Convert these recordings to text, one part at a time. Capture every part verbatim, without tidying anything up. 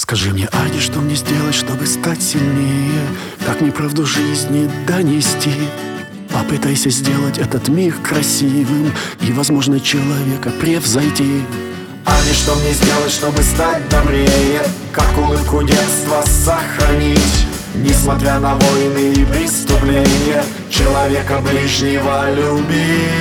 Скажи мне, Аня, что мне сделать, чтобы стать сильнее? Как мне правду жизни донести? Попытайся сделать этот мир красивым и, возможно, человека превзойти. Аня, что мне сделать, чтобы стать добрее? Как улыбку детства сохранить? Несмотря на войны и преступления, человека ближнего любить.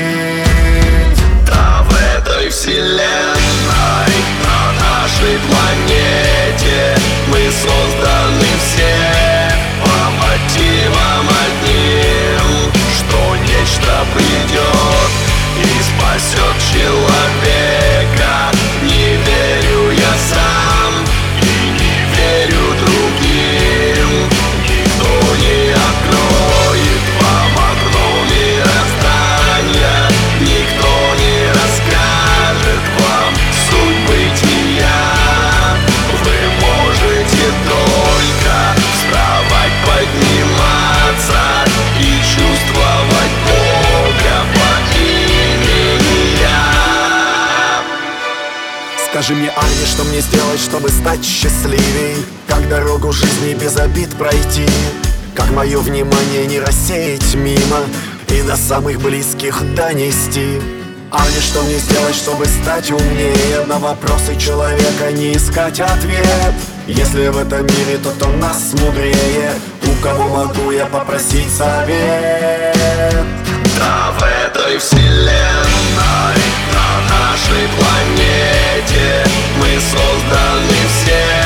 Да, в этой вселенной, на нашей планете мы созданы все по мотивам одним, что нечто придет и спасет человека. Не верю я сам и не верю другим. Никто не откроет вам окно мироздания, никто не расскажет вам суть бытия. Вы можете только вставать, подниматься и чувствовать Бога по имени Я. Скажи мне, Аня, что мне сделать, чтобы стать счастливей? Как дорогу жизни без обид пройти? Как мое внимание не рассеять мимо и до самых близких донести? Аня, что мне сделать, чтобы стать умнее? На вопросы человека не искать ответ. Если в этом мире тот, кто нас мудрее, у кого могу я попросить совет? Да, в этой вселенной, на нашей планете мы созданы все